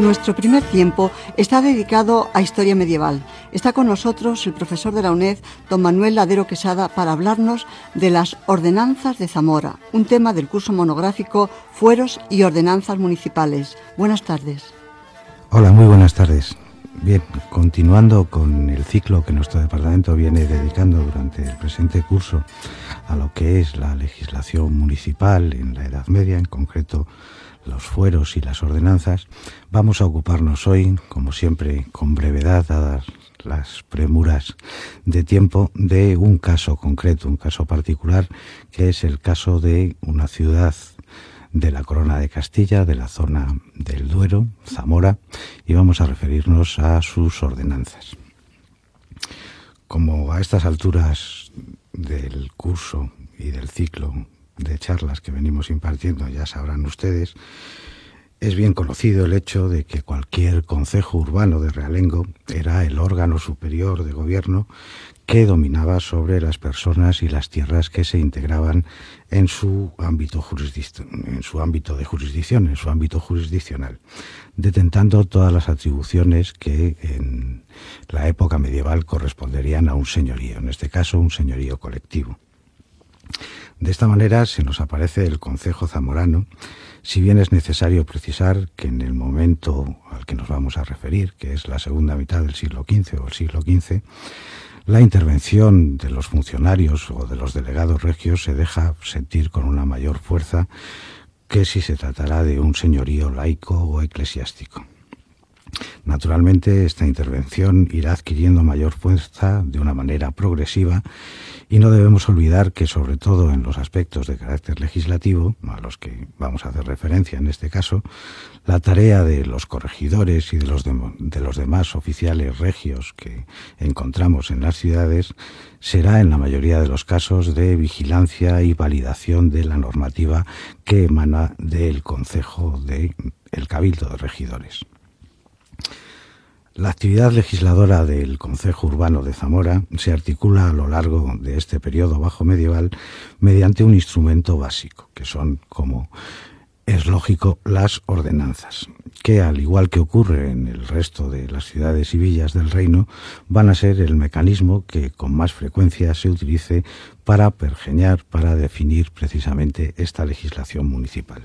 Nuestro primer tiempo está dedicado a historia medieval. Está con nosotros el profesor de la UNED, don Manuel Ladero Quesada, para hablarnos de las ordenanzas de Zamora, un tema del curso monográfico Fueros y Ordenanzas Municipales. Buenas tardes. Hola, muy buenas tardes. Bien, continuando con el ciclo que nuestro departamento viene dedicando durante el presente curso a lo que es la legislación municipal en la Edad Media, en concreto los fueros y las ordenanzas, vamos a ocuparnos hoy, como siempre, con brevedad, dadas las premuras de tiempo, de un caso concreto, un caso particular, que es el caso de una ciudad de la Corona de Castilla, de la zona del Duero, Zamora, y vamos a referirnos a sus ordenanzas. Como a estas alturas del curso y del ciclo de charlas que venimos impartiendo ya sabrán ustedes, es bien conocido el hecho de que cualquier concejo urbano de realengo era el órgano superior de gobierno que dominaba sobre las personas y las tierras que se integraban en su ámbito de jurisdicción, en su ámbito jurisdiccional, detentando todas las atribuciones que en la época medieval corresponderían a un señorío, en este caso un señorío colectivo. De esta manera se nos aparece el concejo zamorano, si bien es necesario precisar que en el momento al que nos vamos a referir, que es la segunda mitad del siglo XV o el siglo XV, la intervención de los funcionarios o de los delegados regios se deja sentir con una mayor fuerza que si se tratara de un señorío laico o eclesiástico. Naturalmente, esta intervención irá adquiriendo mayor fuerza de una manera progresiva y no debemos olvidar que, sobre todo en los aspectos de carácter legislativo, a los que vamos a hacer referencia en este caso, la tarea de los corregidores y de los demás oficiales regios que encontramos en las ciudades será en la mayoría de los casos de vigilancia y validación de la normativa que emana del concejo del Cabildo de Regidores. La actividad legisladora del Concejo Urbano de Zamora se articula a lo largo de este periodo bajo medieval mediante un instrumento básico, que son, como es lógico, las ordenanzas, que al igual que ocurre en el resto de las ciudades y villas del reino, van a ser el mecanismo que con más frecuencia se utilice para pergeñar, para definir precisamente esta legislación municipal.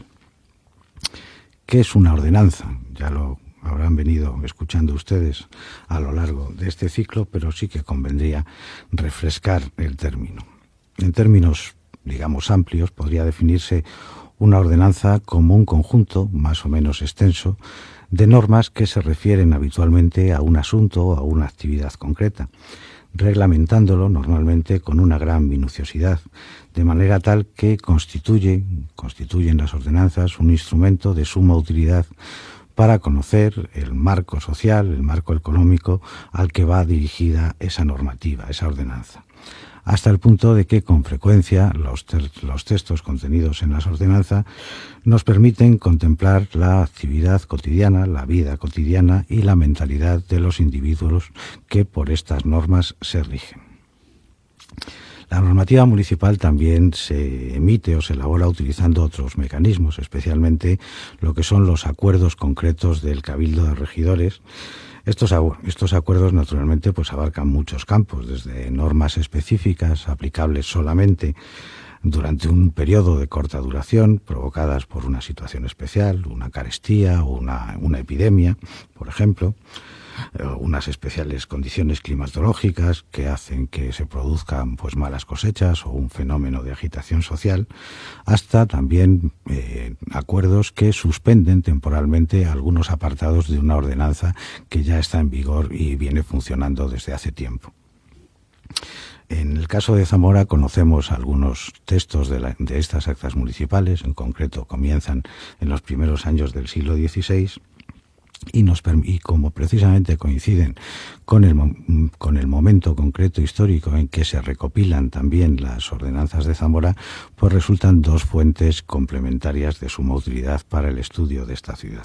¿Qué es una ordenanza? Ya lo habrán venido escuchando ustedes a lo largo de este ciclo, pero sí que convendría refrescar el término. En términos, digamos, amplios, podría definirse una ordenanza como un conjunto, más o menos extenso, de normas que se refieren habitualmente a un asunto o a una actividad concreta, reglamentándolo normalmente con una gran minuciosidad, de manera tal que constituyen las ordenanzas un instrumento de suma utilidad para conocer el marco social, el marco económico al que va dirigida esa normativa, esa ordenanza. Hasta el punto de que con frecuencia los textos contenidos en las ordenanzas nos permiten contemplar la actividad cotidiana, la vida cotidiana y la mentalidad de los individuos que por estas normas se rigen. La normativa municipal también se emite o se elabora utilizando otros mecanismos, especialmente lo que son los acuerdos concretos del Cabildo de Regidores. Estos acuerdos naturalmente pues abarcan muchos campos, desde normas específicas aplicables solamente durante un periodo de corta duración, provocadas por una situación especial, una carestía o una epidemia, por ejemplo, unas especiales condiciones climatológicas que hacen que se produzcan pues malas cosechas o un fenómeno de agitación social, hasta también acuerdos que suspenden temporalmente algunos apartados de una ordenanza que ya está en vigor y viene funcionando desde hace tiempo. En el caso de Zamora conocemos algunos textos de estas actas municipales, en concreto comienzan en los primeros años del siglo XVI, y como precisamente coinciden con el momento concreto histórico en que se recopilan también las ordenanzas de Zamora, pues resultan dos fuentes complementarias de suma utilidad para el estudio de esta ciudad.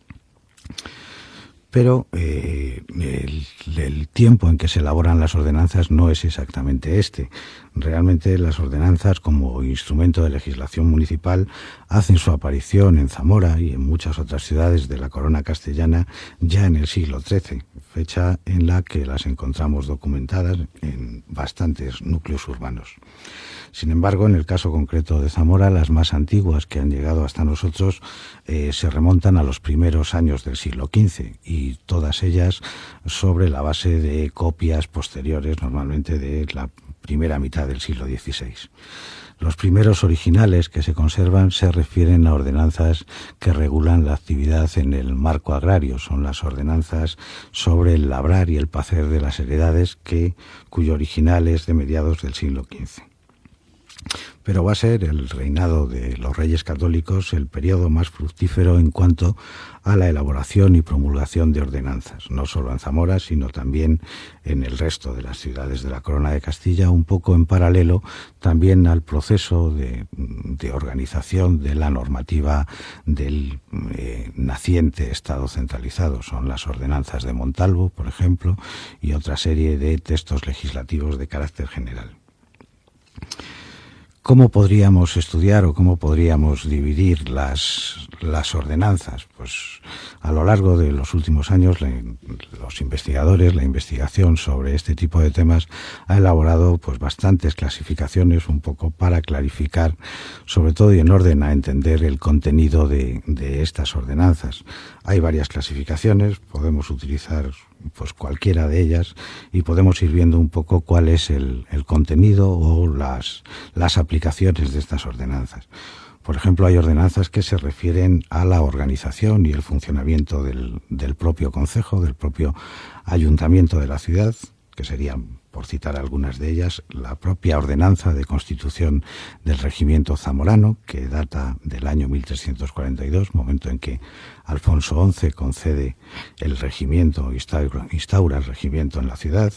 Pero el tiempo en que se elaboran las ordenanzas no es exactamente este. Realmente las ordenanzas como instrumento de legislación municipal hacen su aparición en Zamora y en muchas otras ciudades de la corona castellana ya en el siglo XIII, fecha en la que las encontramos documentadas en bastantes núcleos urbanos. Sin embargo, en el caso concreto de Zamora, las más antiguas que han llegado hasta nosotros se remontan a los primeros años del siglo XV y todas ellas sobre la base de copias posteriores, normalmente de la primera mitad del siglo XVI. Los primeros originales que se conservan se refieren a ordenanzas que regulan la actividad en el marco agrario. Son las ordenanzas sobre el labrar y el pacer de las heredades cuyo original es de mediados del siglo XV. Pero va a ser el reinado de los Reyes Católicos el periodo más fructífero en cuanto a la elaboración y promulgación de ordenanzas, no solo en Zamora, sino también en el resto de las ciudades de la Corona de Castilla, un poco en paralelo también al proceso de organización de la normativa del naciente Estado centralizado. Son las ordenanzas de Montalvo, por ejemplo, y otra serie de textos legislativos de carácter general. ¿Cómo podríamos estudiar o cómo podríamos dividir las ordenanzas? Pues a lo largo de los últimos años los investigadores, la investigación sobre este tipo de temas ha elaborado pues bastantes clasificaciones un poco para clarificar, sobre todo y en orden a entender el contenido de estas ordenanzas. Hay varias clasificaciones, podemos utilizar pues cualquiera de ellas y podemos ir viendo un poco cuál es el contenido o las aplicaciones de estas ordenanzas. Por ejemplo, hay ordenanzas que se refieren a la organización y el funcionamiento del propio concejo, del propio ayuntamiento de la ciudad, que serían, por citar algunas de ellas, la propia ordenanza de constitución del regimiento zamorano, que data del año 1342, momento en que Alfonso XI concede el regimiento, instaura el regimiento en la ciudad.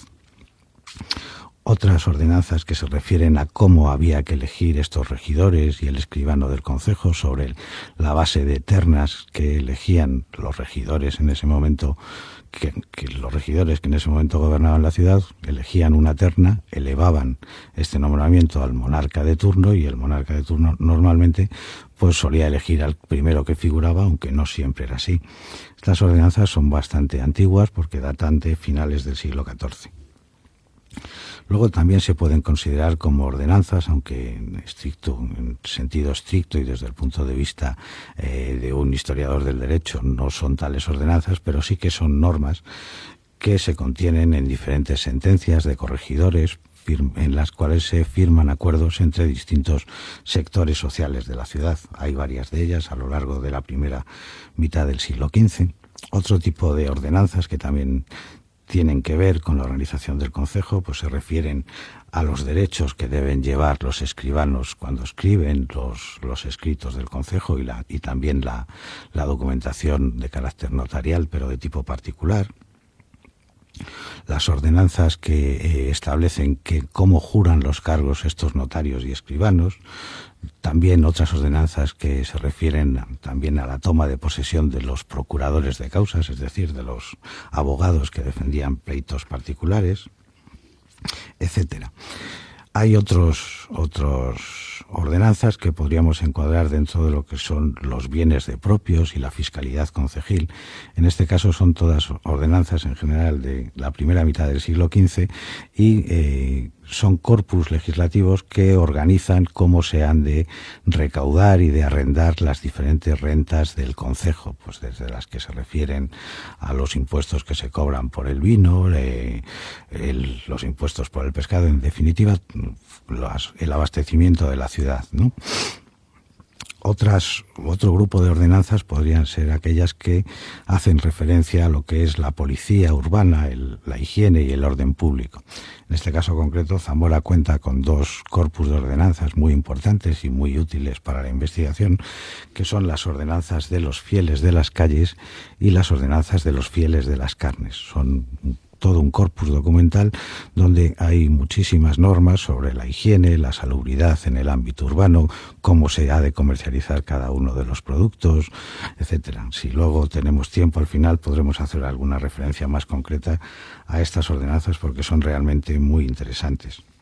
Otras ordenanzas que se refieren a cómo había que elegir estos regidores y el escribano del concejo sobre la base de ternas que elegían los regidores en ese momento, que los regidores que en ese momento gobernaban la ciudad elegían una terna, elevaban este nombramiento al monarca de turno y el monarca de turno normalmente pues solía elegir al primero que figuraba, aunque no siempre era así. Estas ordenanzas son bastante antiguas porque datan de finales del siglo XIV. Luego también se pueden considerar como ordenanzas, aunque en sentido estricto y desde el punto de vista de un historiador del derecho no son tales ordenanzas, pero sí que son normas que se contienen en diferentes sentencias de corregidores en las cuales se firman acuerdos entre distintos sectores sociales de la ciudad. Hay varias de ellas a lo largo de la primera mitad del siglo XV. Otro tipo de ordenanzas que también tienen que ver con la organización del concejo, pues se refieren a los derechos que deben llevar los escribanos cuando escriben los escritos del concejo y también la documentación de carácter notarial, pero de tipo particular. Las ordenanzas que establecen cómo juran los cargos estos notarios y escribanos. También otras ordenanzas que se refieren también a la toma de posesión de los procuradores de causas, es decir, de los abogados que defendían pleitos particulares, etcétera. Hay otras ordenanzas que podríamos encuadrar dentro de lo que son los bienes de propios y la fiscalidad concejil. En este caso son todas ordenanzas en general de la primera mitad del siglo XV y son corpus legislativos que organizan cómo se han de recaudar y de arrendar las diferentes rentas del concejo, pues desde las que se refieren a los impuestos que se cobran por el vino, los impuestos por el pescado, en definitiva, el abastecimiento de la ciudad, ¿no? Otro grupo de ordenanzas podrían ser aquellas que hacen referencia a lo que es la policía urbana, la higiene y el orden público. En este caso concreto, Zamora cuenta con dos corpus de ordenanzas muy importantes y muy útiles para la investigación, que son las ordenanzas de los fieles de las calles y las ordenanzas de los fieles de las carnes. Son todo un corpus documental donde hay muchísimas normas sobre la higiene, la salubridad en el ámbito urbano, cómo se ha de comercializar cada uno de los productos, etcétera. Si luego tenemos tiempo al final podremos hacer alguna referencia más concreta a estas ordenanzas porque son realmente muy interesantes.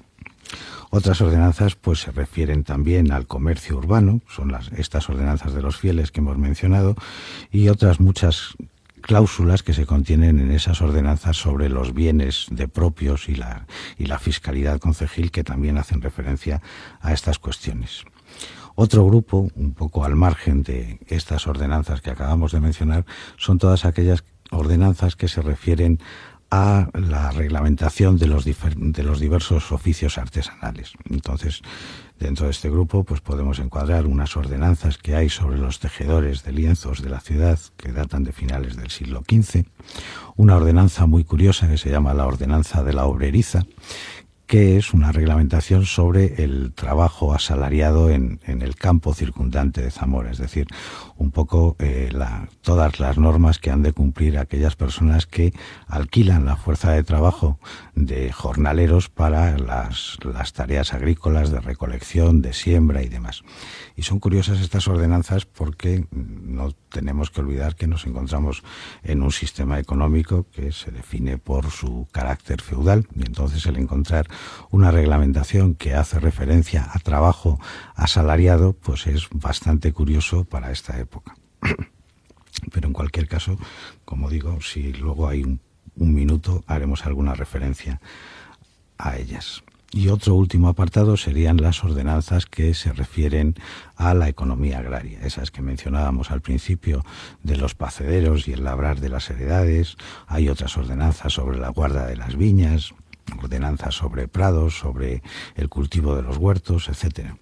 Otras ordenanzas pues se refieren también al comercio urbano, son estas ordenanzas de los fieles que hemos mencionado, y otras muchas cláusulas que se contienen en esas ordenanzas sobre los bienes de propios y la fiscalidad concejil, que también hacen referencia a estas cuestiones. Otro grupo, un poco al margen de estas ordenanzas que acabamos de mencionar, son todas aquellas ordenanzas que se refieren a la reglamentación de los diversos oficios artesanales. Entonces, dentro de este grupo pues podemos encuadrar unas ordenanzas que hay sobre los tejedores de lienzos de la ciudad, que datan de finales del siglo XV, una ordenanza muy curiosa que se llama la Ordenanza de la Obreriza, que es una reglamentación sobre el trabajo asalariado en el campo circundante de Zamora, es decir, un poco todas las normas que han de cumplir aquellas personas que alquilan la fuerza de trabajo de jornaleros para las tareas agrícolas, de recolección, de siembra y demás. Y son curiosas estas ordenanzas porque no tenemos que olvidar que nos encontramos en un sistema económico que se define por su carácter feudal, y entonces el encontrar una reglamentación que hace referencia a trabajo asalariado pues es bastante curioso para esta época. Pero en cualquier caso, como digo, si luego hay un minuto haremos alguna referencia a ellas. Y otro último apartado serían las ordenanzas que se refieren a la economía agraria, esas que mencionábamos al principio de los pacederos y el labrar de las heredades. Hay otras ordenanzas sobre la guarda de las viñas, ordenanzas sobre prados, sobre el cultivo de los huertos, etcétera.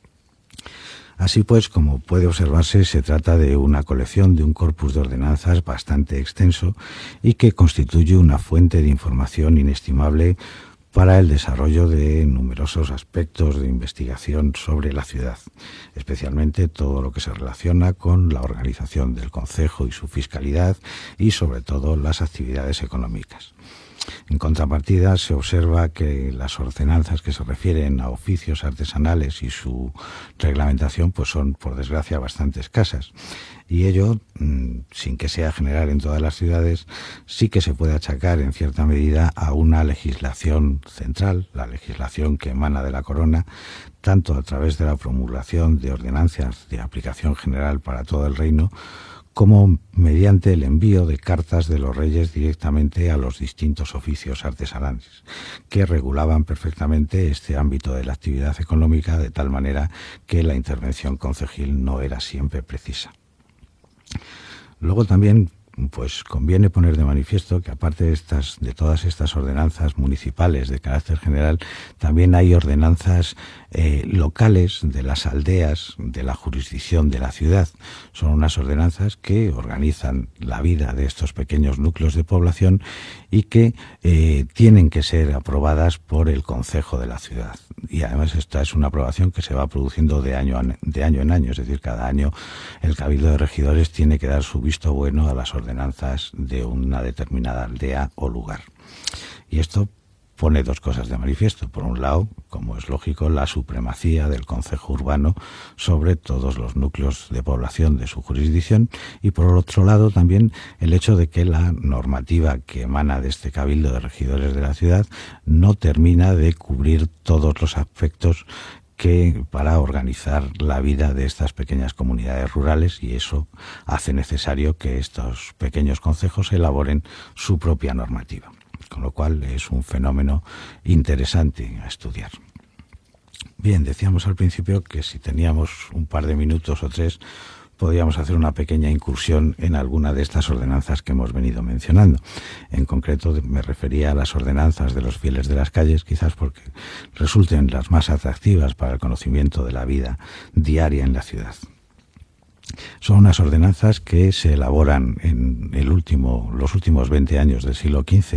Así pues, como puede observarse, se trata de una colección, de un corpus de ordenanzas bastante extenso y que constituye una fuente de información inestimable para el desarrollo de numerosos aspectos de investigación sobre la ciudad, especialmente todo lo que se relaciona con la organización del concejo y su fiscalidad y sobre todo las actividades económicas. En contrapartida, se observa que las ordenanzas que se refieren a oficios artesanales y su reglamentación pues son, por desgracia, bastante escasas. Y ello, sin que sea general en todas las ciudades, sí que se puede achacar en cierta medida a una legislación central, la legislación que emana de la Corona, tanto a través de la promulgación de ordenanzas de aplicación general para todo el reino, como mediante el envío de cartas de los reyes directamente a los distintos oficios artesanales, que regulaban perfectamente este ámbito de la actividad económica de tal manera que la intervención concejil no era siempre precisa. Luego también pues conviene poner de manifiesto que aparte de todas estas ordenanzas municipales de carácter general, también hay ordenanzas locales de las aldeas de la jurisdicción de la ciudad. Son unas ordenanzas que organizan la vida de estos pequeños núcleos de población y que tienen que ser aprobadas por el concejo de la ciudad. Y además esta es una aprobación que se va produciendo de año en año, es decir, cada año el Cabildo de Regidores tiene que dar su visto bueno a las ordenanzas de una determinada aldea o lugar. Y esto pone dos cosas de manifiesto. Por un lado, como es lógico, la supremacía del concejo urbano sobre todos los núcleos de población de su jurisdicción, y por otro lado también el hecho de que la normativa que emana de este Cabildo de Regidores de la ciudad no termina de cubrir todos los aspectos que para organizar la vida de estas pequeñas comunidades rurales, y eso hace necesario que estos pequeños concejos elaboren su propia normativa, con lo cual es un fenómeno interesante a estudiar. Bien, decíamos al principio que si teníamos un par de minutos o tres podríamos hacer una pequeña incursión en alguna de estas ordenanzas que hemos venido mencionando. En concreto me refería a las ordenanzas de los fieles de las calles, quizás porque resulten las más atractivas para el conocimiento de la vida diaria en la ciudad. Son unas ordenanzas que se elaboran en los últimos 20 años del siglo XV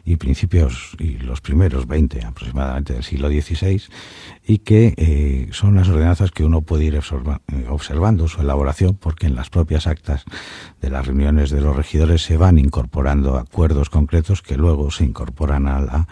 y los primeros 20 aproximadamente del siglo XVI, y que son unas ordenanzas que uno puede ir observando su elaboración, porque en las propias actas de las reuniones de los regidores se van incorporando acuerdos concretos que luego se incorporan a la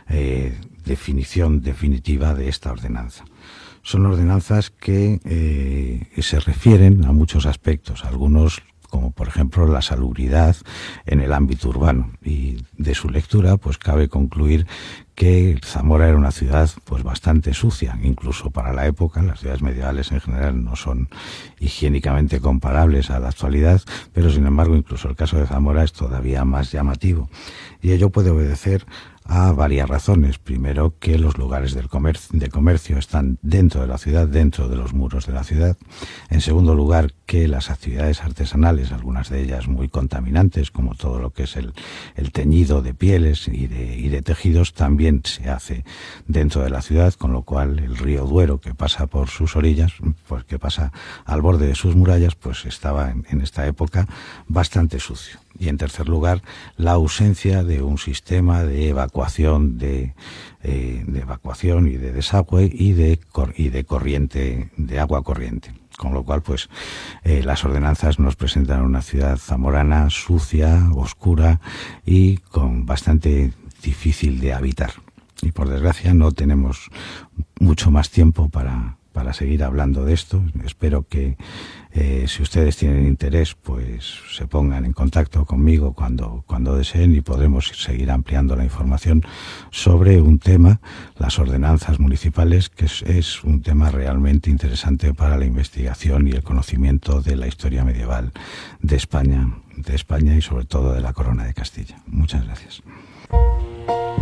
definición definitiva de esta ordenanza. Son ordenanzas que se refieren a muchos aspectos, algunos como por ejemplo la salubridad en el ámbito urbano, y de su lectura pues cabe concluir que Zamora era una ciudad pues bastante sucia, incluso para la época. Las ciudades medievales en general no son higiénicamente comparables a la actualidad, pero sin embargo incluso el caso de Zamora es todavía más llamativo, y ello puede obedecer a varias razones. Primero, que los lugares de comercio están dentro de la ciudad, dentro de los muros de la ciudad. En segundo lugar, que las actividades artesanales, algunas de ellas muy contaminantes, como todo lo que es el teñido de pieles y de tejidos, también se hace dentro de la ciudad, con lo cual el río Duero, que pasa por sus orillas, pues que pasa al borde de sus murallas, pues estaba en esta época bastante sucio. Y en tercer lugar, la ausencia de un sistema de evacuación de evacuación y de desagüe y de corriente, de agua corriente. Con lo cual, pues, las ordenanzas nos presentan una ciudad zamorana sucia, oscura y con bastante difícil de habitar. Y por desgracia no tenemos mucho más tiempo para seguir hablando de esto. Espero que si ustedes tienen interés, pues se pongan en contacto conmigo cuando deseen, y podremos seguir ampliando la información sobre un tema, las ordenanzas municipales, que es un tema realmente interesante para la investigación y el conocimiento de la historia medieval de España y sobre todo de la Corona de Castilla. Muchas gracias.